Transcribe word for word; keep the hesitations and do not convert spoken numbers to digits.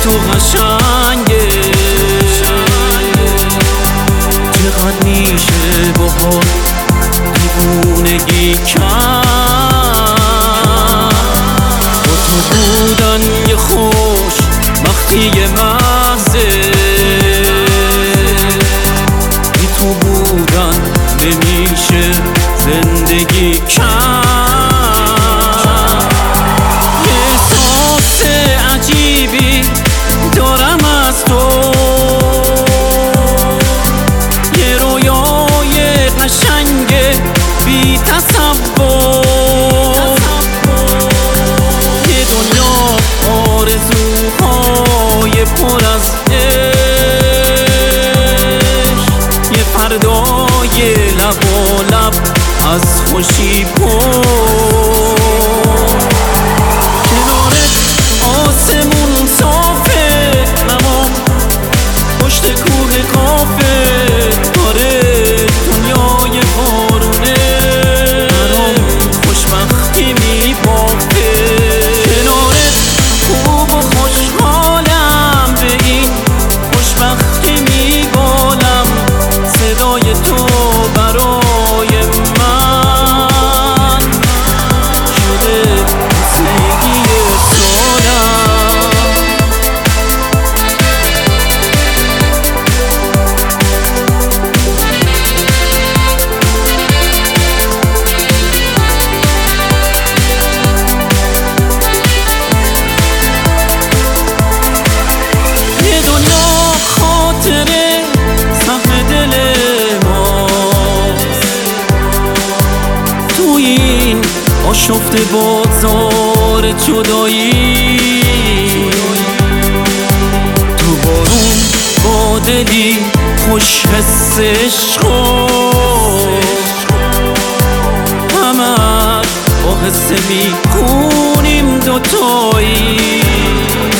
تو قشنگه، چقدر میشه باهات دیوونگی کرد. با تو بودن یه خوش وقتی محضه، بی تو بودن نمیشه زندگی کرد. احساس عجیبی دارم از تو، یه رویای قشنگ بی تصور، یه دنیا آرزوهای پر از عشق، یه فردای لب و لب از خوشی پر. کنارت آسمون صافه، تمام پشت کوه قافه، آره دنیای بارونه برام خوشبختی میبافه. کنارت خوب و خوشحالم، به این خوشبختی میبالم. صدای تو برای من شده موسیقی سالم. یه دنیا خاطره سهم دل ماست، تو این آشفته بازار جدایی. تو بارون با دلی خوش حس عشق و همش با حس میخونیم دوتایی.